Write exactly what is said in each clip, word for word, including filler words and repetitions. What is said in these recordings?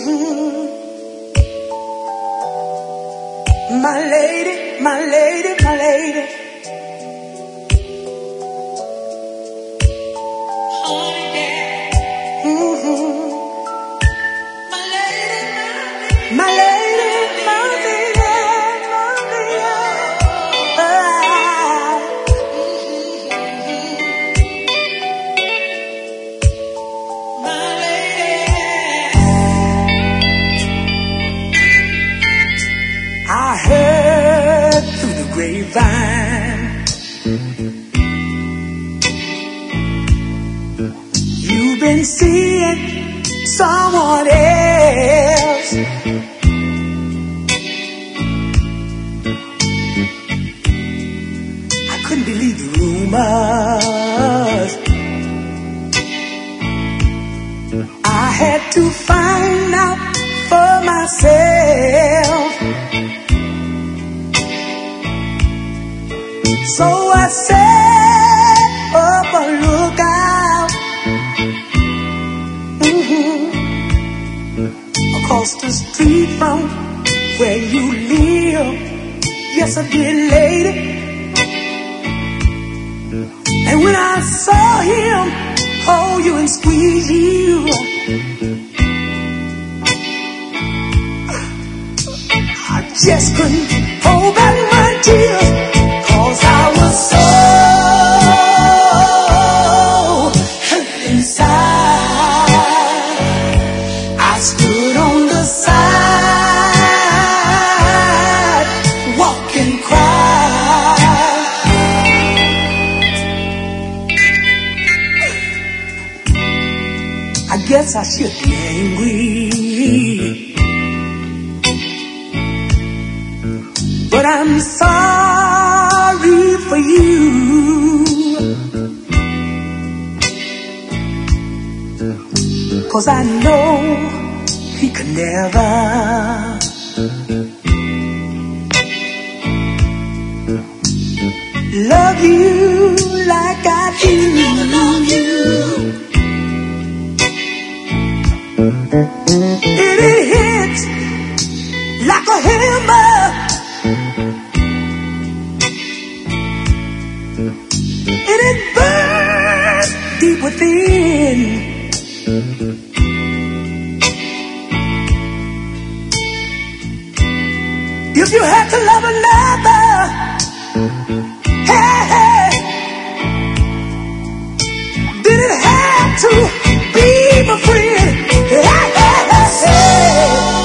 My lady, my lady, my lady. My lady, my lady, my lady. My lady. I heard through the grapevine you've been seeing someone else. I couldn't believe the rumors. I had to find out for myself. So I set up a lookout mm-hmm. across the street from where you live. Yes, I did, lady. And when I saw him hold you and squeeze you, I just couldn't hold back my tears, 'cause I was so hurt inside. I stood on the side, walk and cry. I guess I should be angry, but I'm sorry for you, 'cause I know he could never love you like I do. Love you. It hits like a hammer. And it burns deep within. If you had to love another, hey, hey, did it have to be my friend? Hey, hey, hey, hey.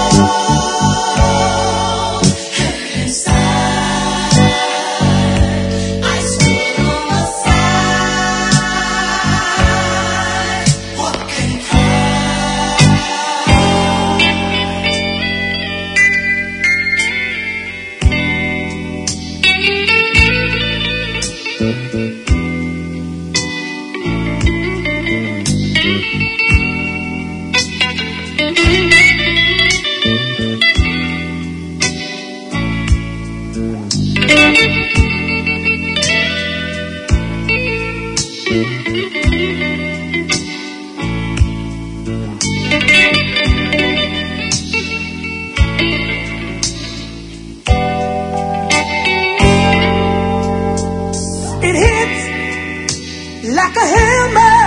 It hits like a hammer.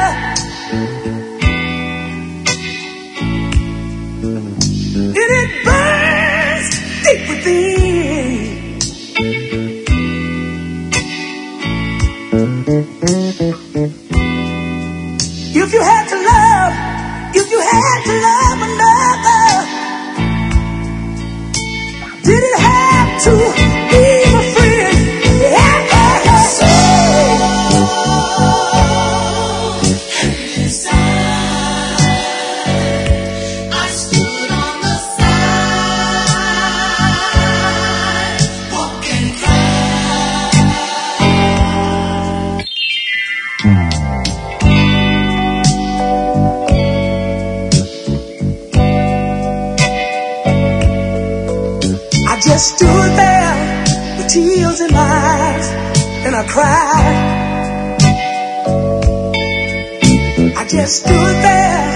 And it burns deep within. If you had to love, if you had to love another, did it have to be my friend? I just stood there with tears in my eyes, and I cried. I just stood there